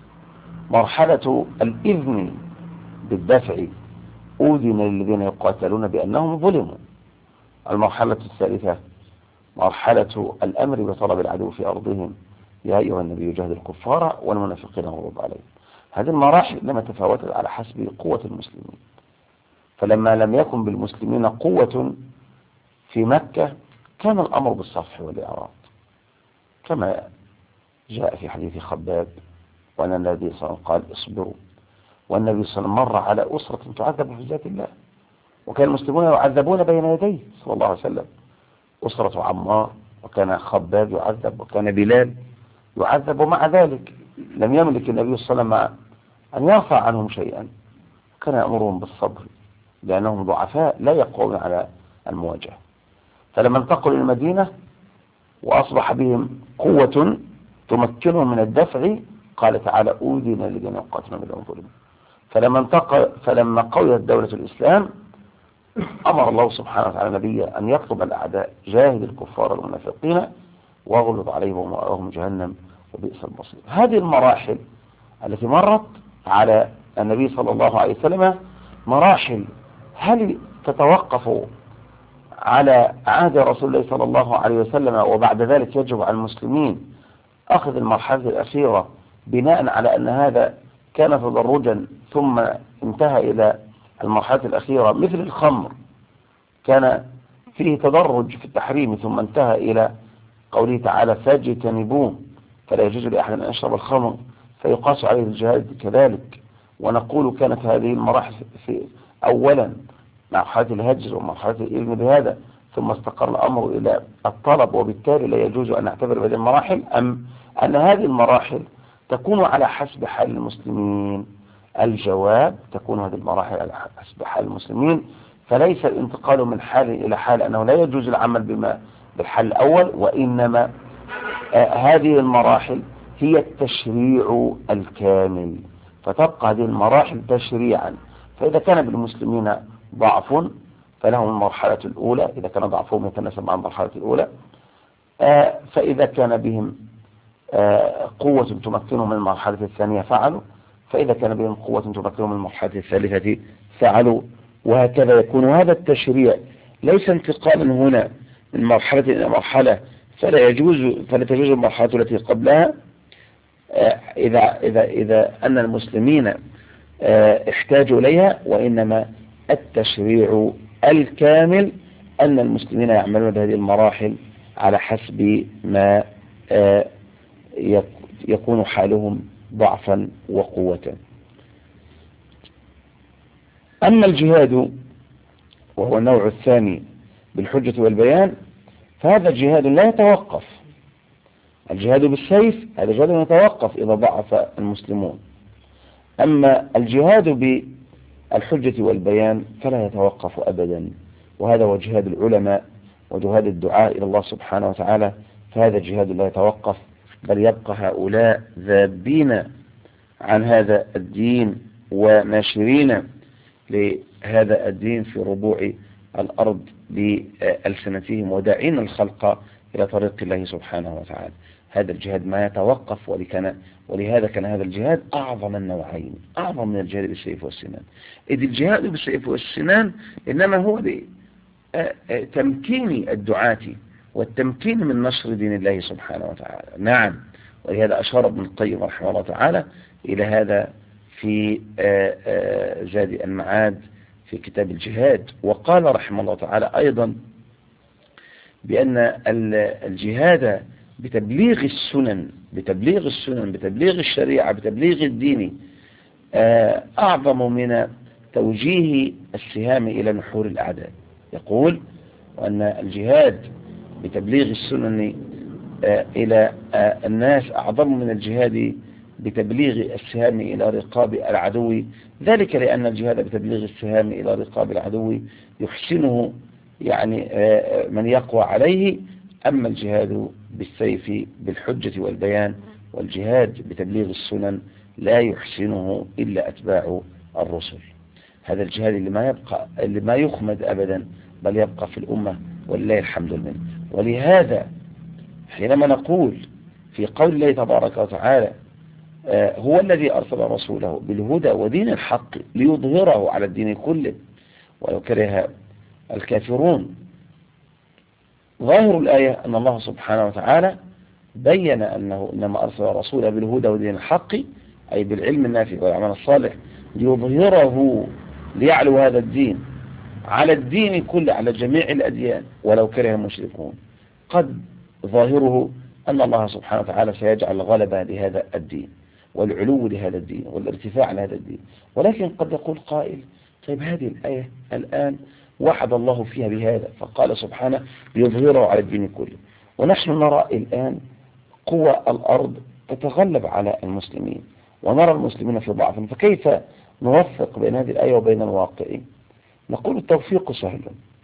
مرحلة الإذن بالدفع، أذن للذين يقاتلون بأنهم ظلموا. المرحلة الثالثة مرحلة الأمر بطلب العدو في أرضهم، يا أيها النبي جاهد الكفار والمنافقين واغلظ عليهم. هذه المراحل لما تفاوتت على حسب قوة المسلمين، فلما لم يكن بالمسلمين قوة في مكة كان الأمر بالصفح والإعراض، كما جاء في حديث خباب وأن النبي صلى الله عليه وسلم قال اصبروا، والنبي صلى الله عليه وسلم مر على أسرة تعذب في ذات الله، وكان المسلمون يعذبون بين يديه صلى الله عليه وسلم، أسرة عمار، وكان خباب يعذب، وكان بلال يعذب، ومع ذلك لم يملك النبي صلى الله عليه وسلم أن يرفع عنهم شيئا، كان يأمرهم بالصبر لأنهم ضعفاء لا يقوون على المواجهة. فلما انتقلوا للمدينة وأصبح بهم قوة تمكنهم من الدفع قال تعالى أوذن الذين يقاتلون بأنهم ظلموا. فلما قويت دولة الإسلام أمر الله سبحانه وتعالى نبيه أن يطلب الأعداء جاهد الكفار المنافقين واغلظ عليهم ومأواهم جهنم وبئس المصير. هذه المراحل التي مرت على النبي صلى الله عليه وسلم مراحل هل تتوقف على عهد رسول الله صلى الله عليه وسلم وبعد ذلك يجب على المسلمين أخذ المرحلة الأخيرة بناء على أن هذا كان تدرجا ثم انتهى إلى المرحلة الأخيرة مثل الخمر كان فيه تدرج في التحريم ثم انتهى إلى قوله تعالى فاجتنبوه فلا يجوز لأحد أن يشرب الخمر فيقاس عليه الجهاد كذلك. ونقول كانت هذه المراحل في أولا مرحلة الهجر ومرحلة الإذن بهذا ثم استقر الأمر إلى الطلب، وبالتالي لا يجوز أن نعتبر بهذه المراحل، أم أن هذه المراحل تكون على حسب حال المسلمين؟ الجواب تكون هذه المراحل على حسب حال المسلمين، فليس الانتقال من حال إلى حال أنه لا يجوز العمل بالحال الأول، وإنما هذه المراحل هي التشريع الكامل، فتبقى هذه المراحل تشريعا. فإذا كان بالمسلمين ضعف فلهم المرحلة الأولى، إذا كان ضعفهم يتناسب مع المرحلة الأولى، فإذا كان بهم قوة تمكنهم من المرحلة الثانية فعلوا، فإذا كان بهم قوة تمكنهم من المرحلة الثالثة فعلوا، وهكذا يكون. هذا التشريع ليس انتقالا هنا من مرحلة إلى مرحلة فلا تجوز المرحلة التي قبلها إذا أن المسلمين احتاجوا إليها، وإنما التشريع الكامل أن المسلمين يعملون بهذه المراحل على حسب ما يكون حالهم ضعفا وقوة. أما الجهاد وهو النوع الثاني بالحجة والبيان فهذا جهاد لا يتوقف. الجهاد بالسيف هذا جهاد يتوقف إذا ضعف المسلمون، أما الجهاد بالحجة والبيان فلا يتوقف أبدا، وهذا هو جهاد العلماء وجهاد الدعاء إلى الله سبحانه وتعالى، فهذا الجهاد لا يتوقف، بل يبقى هؤلاء ذابين عن هذا الدين وناشرين لهذا الدين في ربوع الأرض بألسنتهم وداعين الخلق إلى طريق الله سبحانه وتعالى. هذا الجهاد ما يتوقف، ولهذا كان هذا الجهاد أعظم النوعين، أعظم من الجهاد بالسيف والسنان. إذ الجهاد بالسيف والسنان إنما هو لتمكين الدعاة والتمكين من نشر دين الله سبحانه وتعالى. نعم، ولهذا أشار ابن القيم رحمه الله تعالى إلى هذا في زاد المعاد في كتاب الجهاد، وقال رحمه الله تعالى أيضا بأن الجهاد بتبليغ السنن بتبليغ الشريعة بتبليغ الدين أعظم من توجيه السهام إلى نحور الأعداء. يقول وأن الجهاد بتبليغ السنن إلى الناس أعظم من الجهاد بتبليغ السهام إلى رقاب العدو، ذلك لأن الجهاد بتبليغ السهام إلى رقاب العدو يحسنه يعني من يقوى عليه، أما الجهاد بالسيف بالحجة والبيان والجهاد بتبليغ السنن لا يحسنه إلا أتباع الرسل. هذا الجهاد اللي ما يخمد أبدا، بل يبقى في الأمة ولله الحمد لله. ولهذا حينما نقول في قول الله تبارك وتعالى هو الذي أرسل رسوله بالهدى ودين الحق ليظهره على الدين كله ولو كره الكافرون، ظاهر الآية أن الله سبحانه وتعالى بين أنه إنما أرسل رسوله بالهدى ودين الحق، أي بالعلم النافع والعمل الصالح، ليظهره ليعلو هذا الدين على الدين كله، على جميع الأديان ولو كره المشركون. قد ظاهره أن الله سبحانه وتعالى سيجعل الغلبة لهذا الدين والعلو لهذا الدين والارتفاع لهذا الدين. ولكن قد يقول قائل طيب هذه الآية الآن وعد الله فيها بهذا، فقال سبحانه ليظهره على الدين كله، ونحن نرى الآن قوى الأرض تتغلب على المسلمين ونرى المسلمين في ضعف، فكيف نوفق بين هذه الآية وبين الواقع؟ نقول التوفيق سهل،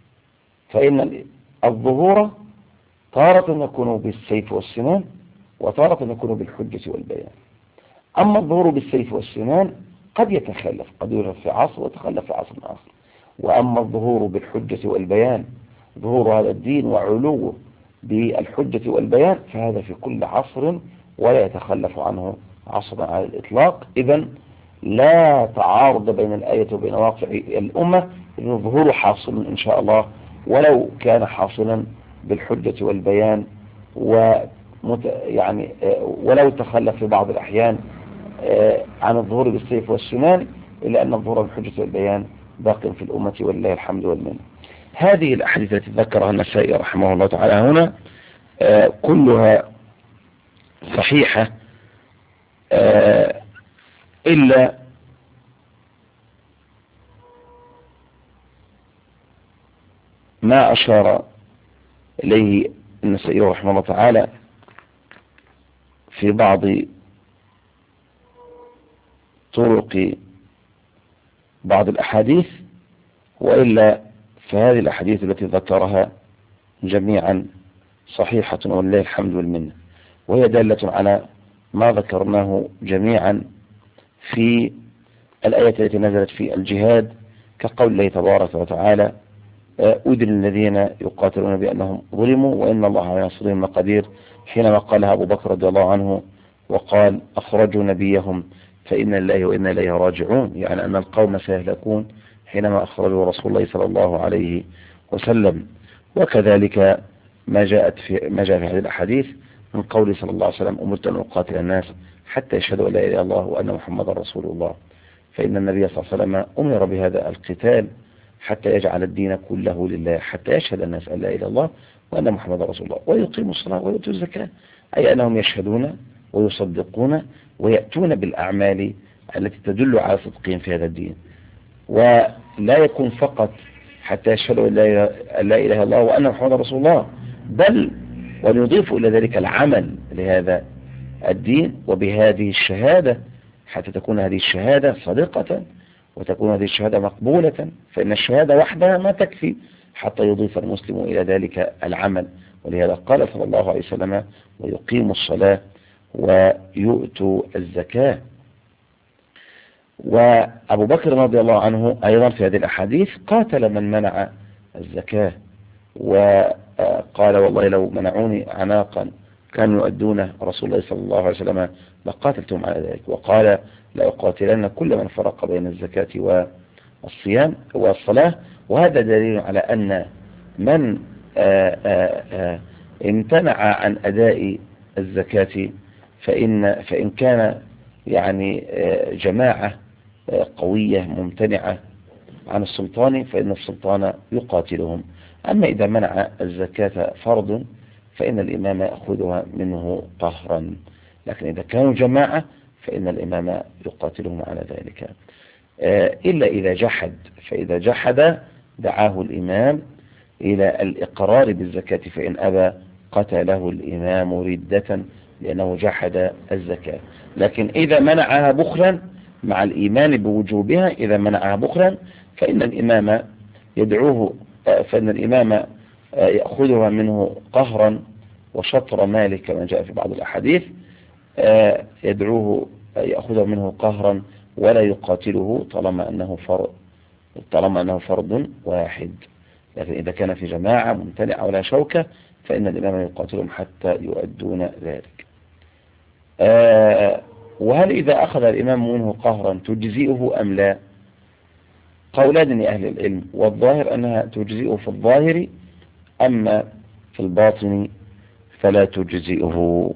فإن الظهور تارة يكون بالسيف والسنان وتارة يكون بالحجة والبيان. أما الظهور بالسيف والسنان قد يتخلف، قد يوجد في عصر ويتخلف في عصر آخر. وأما الظهور بالحجة والبيان، ظهور هذا الدين وعلوه بالحجة والبيان، فهذا في كل عصر ولا يتخلف عنه عصر على الإطلاق. إذن لا تعارض بين الآية وبين واقع الأمة، إذن الظهور حاصل إن شاء الله، ولو كان حاصلا بالحجة والبيان يعني ولو تخلف في بعض الأحيان عن الظهور بالسيف والسنان، إلا أن الظهور بالحجة والبيان باق في الأمة ولله الحمد والمنة. هذه الأحاديث التي ذكرها النسائي رحمه الله تعالى هنا كلها صحيحة إلا ما أشار إليه النسائي رحمه الله تعالى في بعض طرق بعض الأحاديث، وإلا فهذه الأحاديث التي ذكرها جميعا صحيحة ولله الحمد والمنة، وهي دالة على ما ذكرناه جميعا في الآية التي نزلت في الجهاد، كقول الله تبارك وتعالى أذن الذين يقاتلون بأنهم ظلموا وإن الله على نصرهم لقدير، حينما قالها أبو بكر رضي الله عنه وقال أخرجوا نبيهم فإن الله وإنا إليه راجعون، يعني أن القوم سيهلكون حينما أخرجوا رسول الله صلى الله عليه وسلم. وكذلك ما جاء في هذه الأحاديث من قوله صلى الله عليه وسلم أمرت أن أقاتل الناس حتى يشهدوا أن لا إله إلا الله وأن محمدا رسول الله، فإن النبي صلى الله عليه وسلم أمر بهذا القتال حتى يجعل الدين كله لله، حتى يشهد الناس أن لا إله إلا الله وأن محمدا رسول الله ويقيموا الصلاة ويؤتوا الزكاة، أي أنهم يشهدون ويصدقون ويأتون بالأعمال التي تدل على صدقهم في هذا الدين. ولا يكون فقط حتى يشهدوا أن لا إله إلا الله وأن محمدا رسول الله، بل ونضيف إلى ذلك العمل لهذا الدين وبهذه الشهادة، حتى تكون هذه الشهادة صادقة وتكون هذه الشهادة مقبولة، فإن الشهادة وحدها ما تكفي حتى يضيف المسلم إلى ذلك العمل. ولهذا قال صلى الله عليه وسلم ويقيم الصلاة ويؤتوا الزكاة. وأبو بكر رضي الله عنه أيضا في هذه الأحاديث قاتل من منع الزكاة، وقال والله لو منعوني عناقا كانوا يؤدون رسول الله صلى الله عليه وسلم لقاتلتهم على ذلك، وقال لأقاتلن كل من فرق بين الزكاة والصيام والصلاة. وهذا دليل على أن من امتنع عن أداء الزكاة فإن كان يعني جماعة قوية ممتنعة عن السلطان فإن السلطان يقاتلهم. أما إذا منع الزكاة فرض فإن الإمام يأخذها منه قهرا، لكن إذا كانوا جماعة فإن الإمام يقاتلهم على ذلك إلا إذا جحد، فإذا جحد دعاه الإمام إلى الإقرار بالزكاة، فإن أبى قتله الإمام ردة لأنه جحد الزكاة. لكن إذا منعها بخلا مع الإيمان بوجوبها، إذا منعها بخلا فإن الإمام يدعوه، فإن الإمام يأخذها منه قهرا وشطر ماله كما جاء في بعض الأحاديث، يدعوه يأخذها منه قهرا ولا يقاتله طالما أنه فرض واحد. لكن إذا كان في جماعة ممتنعة ولا شوكة فإن الإمام يقاتلهم حتى يؤدون ذلك. وهل إذا أخذ الإمام منه قهرا تجزئه أم لا؟ قولان لأهل العلم، والظاهر أنها تجزئه في الظاهر، أما في الباطن فلا تجزئه.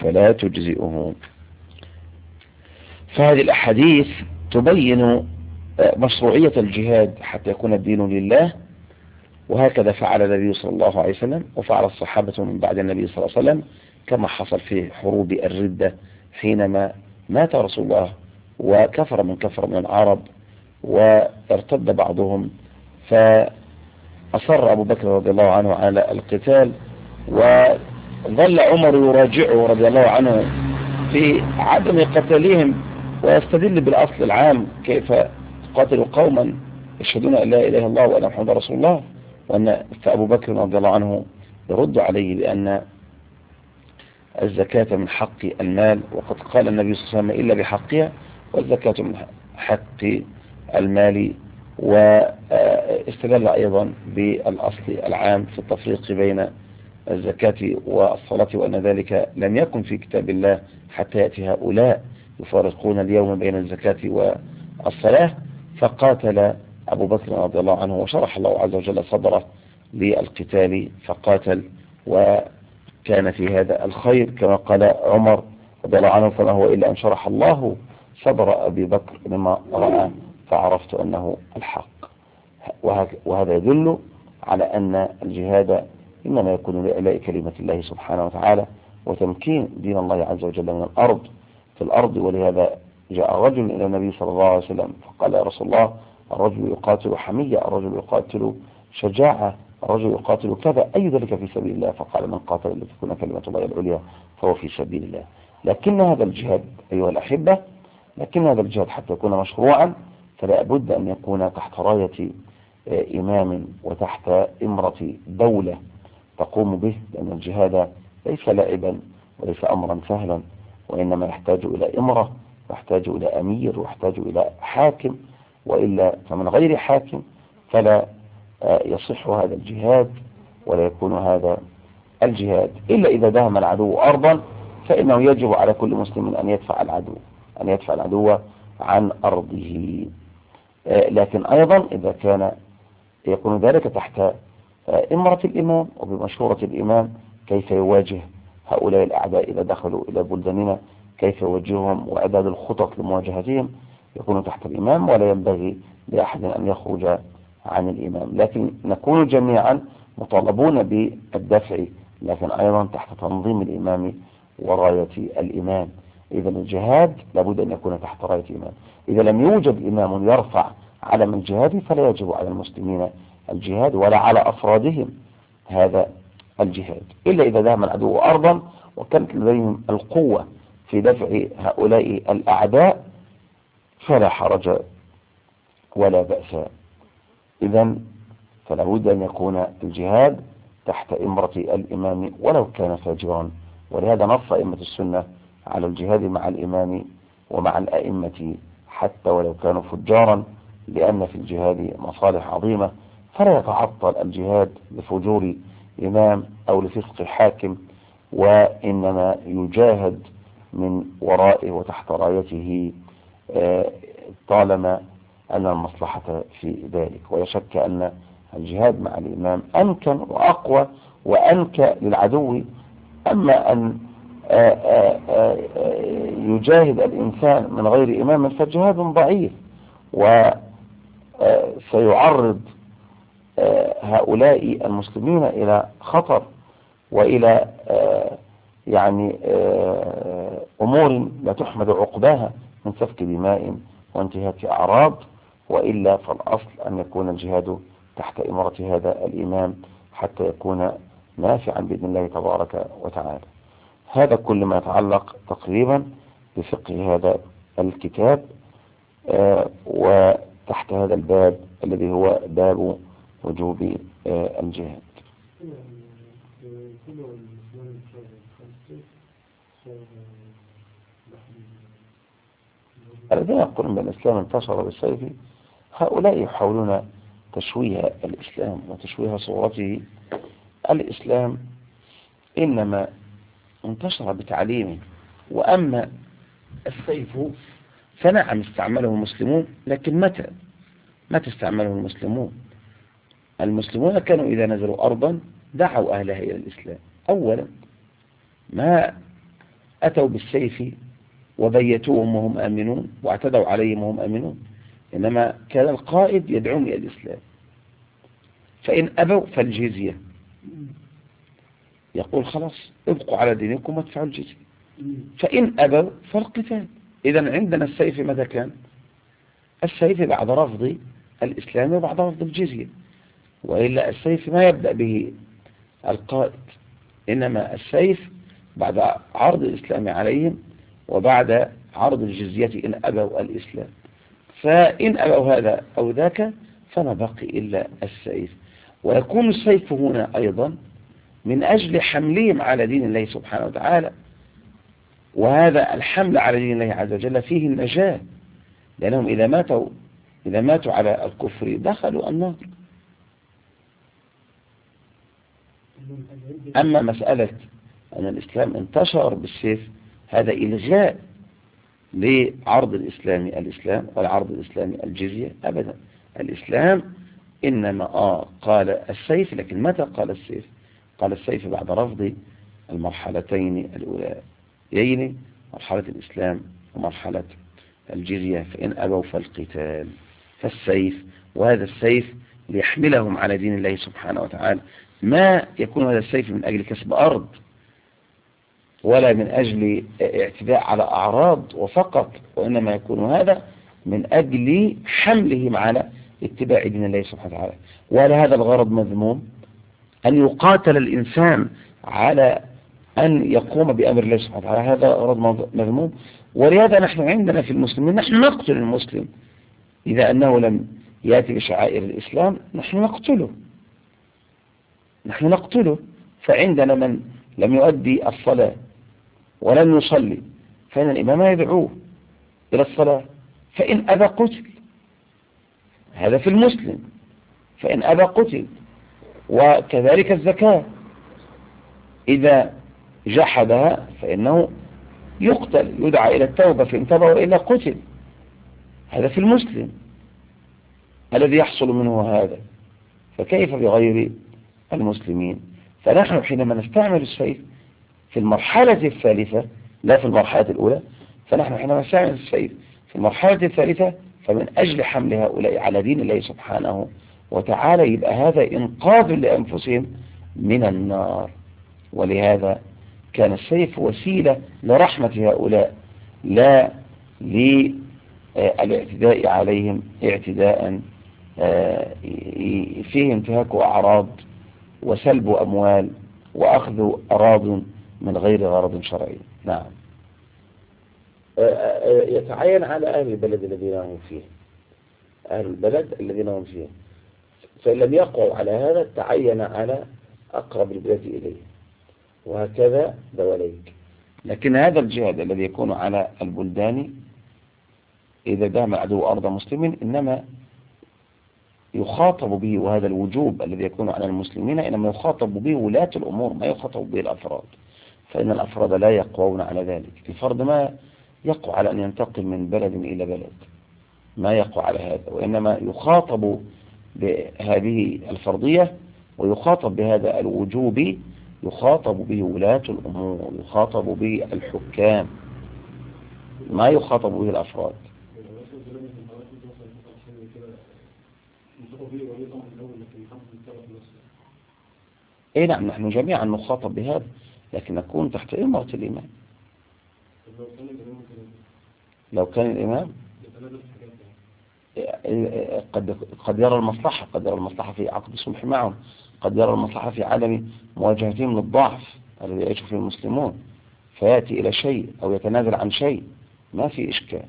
فهذه الأحاديث تبين مشروعية الجهاد حتى يكون الدين لله، وهكذا فعل النبي صلى الله عليه وسلم وفعل الصحابة من بعد النبي صلى الله عليه وسلم، كما حصل في حروب الردة حينما مات رسول الله وكفر من العرب وارتد بعضهم، فأصر أبو بكر رضي الله عنه على القتال، وظل عمر يراجعه رضي الله عنه في عدم قتالهم ويستدل بالأصل العام: كيف قاتلوا قوما يشهدون أن لا إله إلا الله وأن محمد رسول الله. فأبو بكر رضي الله عنه يرد عليه بأن الزكاة من حق المال، وقد قال النبي صلى الله عليه وسلم إلا بحقها، والزكاة من حق المال. واستدل أيضا بالأصل العام في التفريق بين الزكاة والصلاة، وأن ذلك لم يكن في كتاب الله حتى يأتي هؤلاء يفارقون اليوم بين الزكاة والصلاة. فقاتل أبو بكر رضي الله عنه وشرح الله عز وجل صدره للقتال فقاتل، وكان في هذا الخير كما قال عمر رضي الله عنه: فما هو إلا أن شرح الله صدر أبي بكر لما رأى فعرفت أنه الحق. وهذا يدل على أن الجهاد إنما يكون لإعلاء كلمة الله سبحانه وتعالى وتمكين دين الله عز وجل من في الأرض. ولهذا جاء رجل إلى النبي صلى الله عليه وسلم فقال: يا رسول الله، الرجل يقاتل حمية، الرجل يقاتل شجاعة، الرجل يقاتل كذا، أي ذلك في سبيل الله؟ فقال: من قاتل لتكون كلمة الله العليا فهو في سبيل الله. لكن هذا الجهاد أيها الأحبة، لكن هذا الجهاد حتى يكون مشروعا فلا بد أن يكون تحت راية إمام وتحت إمرة دولة تقوم به، لأن الجهاد ليس لعبا وليس أمرا سهلا، وإنما يحتاج إلى إمرة، ويحتاج إلى أمير، ويحتاج إلى حاكم، وإلا فمن غير حاكم فلا يصح هذا الجهاد ولا يكون هذا الجهاد. إلا إذا دهم العدو أرضا فإنه يجب على كل مسلم أن يدفع العدو عن أرضه. لكن أيضا إذا كان يكون ذلك تحت إمرة الإمام وبمشورة الإمام، كيف يواجه هؤلاء الأعداء إذا دخلوا إلى بلداننا، كيف يوجههم وإعداد الخطط لمواجهتهم، يكون تحت الإمام، ولا ينبغي لأحد أن يخرج عن الإمام. لكن نكون جميعا مطالبون بالدفع، لكن أيضا تحت تنظيم الإمام وراية الإمام. إذا الجهاد لابد أن يكون تحت راية الإمام. إذا لم يوجد إمام يرفع علم الجهاد فلا يجب على المسلمين الجهاد ولا على أفرادهم هذا الجهاد، إلا إذا دام العدو أرضا وكانت لديهم القوة في دفع هؤلاء الأعداء فلا حرج ولا بأس. إذن فلا بد أن يكون الجهاد تحت إمرة الإمام ولو كان فاجرا. ولهذا نص أئمة السنة على الجهاد مع الإمام ومع الأئمة حتى ولو كانوا فجارا، لأن في الجهاد مصالح عظيمة، فلا يتعطل الجهاد لفجور إمام أو لفسق حاكم وإنما يجاهد من ورائه وتحت رايته طالما أن المصلحة في ذلك. ولا شك أن الجهاد مع الإمام أمكن وأقوى وأنكى للعدو. أما أن يجاهد الإنسان من غير إمام فجهاد ضعيف، وسيعرض هؤلاء المسلمين إلى خطر وإلى يعني أمور لا تحمد عقباها من سفك دماء وانتهاك أعراض. وإلا فالأصل أن يكون الجهاد تحت إمارة هذا الإمام حتى يكون نافعا بإذن الله تبارك وتعالى. هذا كل ما يتعلق تقريبا بفقه هذا الكتاب، وتحت هذا الباب الذي هو باب وجوب الجهاد. الذين يقولون بأن الإسلام انتصر بالسيف هؤلاء يحاولون تشويه الإسلام وتشويه صورته. الإسلام إنما انتشر بتعليمه، وأما السيف فنعم استعمله المسلمون، لكن متى استعمله المسلمون؟ المسلمون كانوا إذا نزلوا أرضا دعوا أهلها إلى الإسلام أولا، ما أتوا بالسيف وبيتوهم وهم آمنون واعتدوا عليهم وهم آمنون، إنما كان القائد يدعوهم إلى الإسلام. فإن أبوا فالجزية، يقول خلاص ابقوا على دينكم وادفعوا الجزية. فإن أبوا فالقتال. إذا عندنا السيف متى كان؟ السيف بعد رفض الإسلام وبعد رفض الجزية، وإلا السيف ما يبدأ به القائد، إنما السيف بعد عرض الإسلام عليهم وبعد عرض الجزية إن أبوا الإسلام. فإن أبوا هذا أو ذاك فما بقي إلا السيف. ويكون السيف هنا أيضا من أجل حملهم على دين الله سبحانه وتعالى، وهذا الحمل على دين الله عز وجل فيه النجاة، لأنهم إذا ماتوا على الكفر دخلوا النار. أما مسألة أن الإسلام انتشر بالسيف هذا إلغاء لعرض الإسلام والعرض الإسلامي الجزية أبدا. الإسلام إنما قال السيف، لكن متى قال السيف؟ قال السيف بعد رفض المرحلتين الأوليين، مرحلة الإسلام ومرحلة الجزية. فإن أبوا فالقتال. فالسيف، وهذا السيف ليحملهم على دين الله سبحانه وتعالى. ما يكون هذا السيف من أجل كسب أرض ولا من أجل اعتداء على أعراض وفقط، وإنما يكون هذا من أجل حملهم على اتباع دين الله سبحانه وتعالى. وهذا الغرض مذموم، أن يقاتل الإنسان على أن يقوم بأمر الله سبحانه وتعالى، هذا غرض مذموم. ولهذا نحن عندنا في المسلمين نحن نقتل المسلم إذا أنه لم يأتي بشعائر الإسلام، نحن نقتله. فعندنا من لم يؤدي الصلاة ولم يصلي فإن الإمام يدعوه إلى الصلاة، فإن أبى قتل. هذا في المسلم، فإن أبى قتل. وكذلك الزكاة، إذا جحدها فإنه يقتل، يدعى إلى التوبة فإن تاب وإلا قتل. هذا في المسلم الذي يحصل منه هذا، فكيف بغير المسلمين؟ فنحن حينما نستعمل السيف في المرحلة الثالثة لا في المرحلة الأولى، فنحن حينما نستعمل السيف في المرحلة الثالثة فمن أجل حمل هؤلاء على دين الله سبحانه وتعالى، يبقى هذا إنقاذ لأنفسهم من النار. ولهذا كان السيف وسيلة لرحمة هؤلاء لا للاعتداء عليهم اعتداء فيه انتهاك أعراض وسلب أموال وأخذ أراض من غير غرض شرعي. نعم. يتعين على أهل البلد الذين هم فيه، أهل البلد الذين هم فيه، فإن لم يقعوا على هذا تعين على أقرب البلاد إليه، وهكذا دواليك. لكن هذا الجهاد الذي يكون على البلدان إذا دام عدو أرض مسلمين إنما يخاطب به، وهذا الوجوب الذي يكون على المسلمين إنما يخاطب به ولاة الأمور، ما يخاطب به الأفراد. فإن الأفراد لا يقوون على ذلك. الفرد ما يقوى على أن ينتقل من بلد إلى بلد، ما يقوى على هذا، وإنما يخاطب بهذه الفرضية ويخاطب بهذا الوجوب، يخاطب به ولاة الأمور، يخاطب به الحكام، ما يخاطب به الأفراد. اي نعم، نحن جميعا نخاطب بهذا، لكن نكون تحت إمرة الإمام. لو كان الإمام قد يرى المصلحة، قد يرى المصلحة في عقد الصلح معهم، قد يرى المصلحة في عدم مواجهتهم للضعف الذي يعيش فيه المسلمون، فيأتي إلى شيء أو يتنازل عن شيء، ما في إشكال.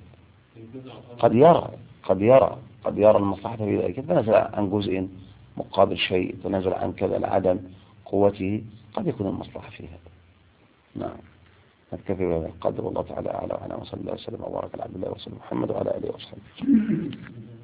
قد يرى المصلحة في ذلك، يتنازل عن جزء مقابل شيء، يتنازل عن كذا لعدم قوته، قد يكون المصلحة في هذا. نعم، نكتفي بهذا القدر، والله تعالى أعلى وأعلم، وصلى الله وسلم وبارك على عبد الله ورسوله محمد وعلى آله وصحبه.